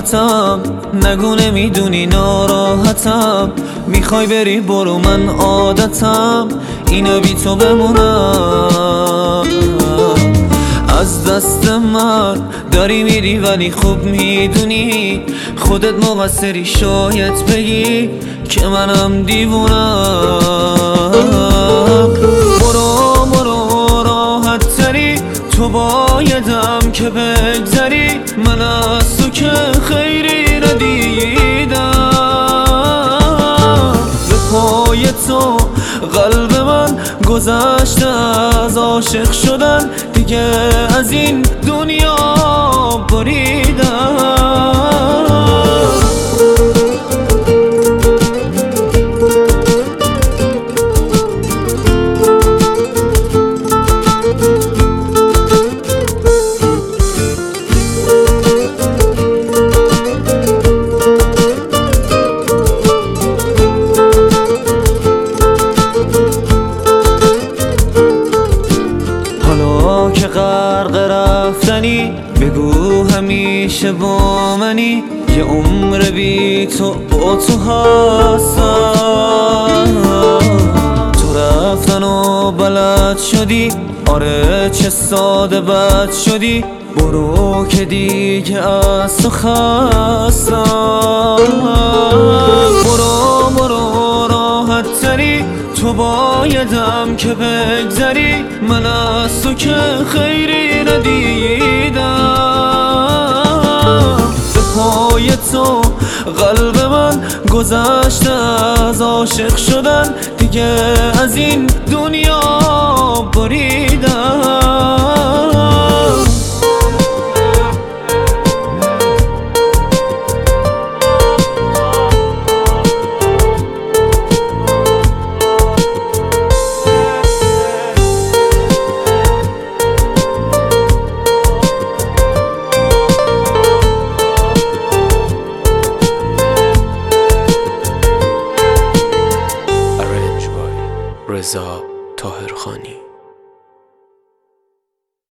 راحتم، نگو نمیدونی ناراحتم. میخوای بری برو، من عادتم اینه بی تو بمونم. از دست من داری میری ولی خوب میدونی خودت مقصری، شاید بگی که منم دیوونم. برو برو راحت تری، تو بایدم که بگذری، من از تو که خیری ندیدم. به پای تو قلب من گذشته از عاشق شدن، دیگه از این دنیا بریدم. که غرق رفتنی بگو همیشه با منی، یه عمر بی تو با تو هستم. تو رفتن و بلد شدی، آره چه ساده بد شدی، برو که دیگه از تو خستم. برو برو راحت تری، تو بایدم که بگذری، من از تو که خیری ندیدم. به پای تو قلب من گذشته از عاشق شدن، دیگه از این دنیا بریدم. رضا طاهرخانی.